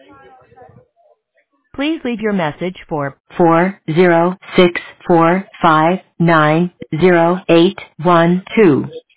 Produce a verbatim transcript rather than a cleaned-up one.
Please leave your message for four zero six four five nine zero eight one two.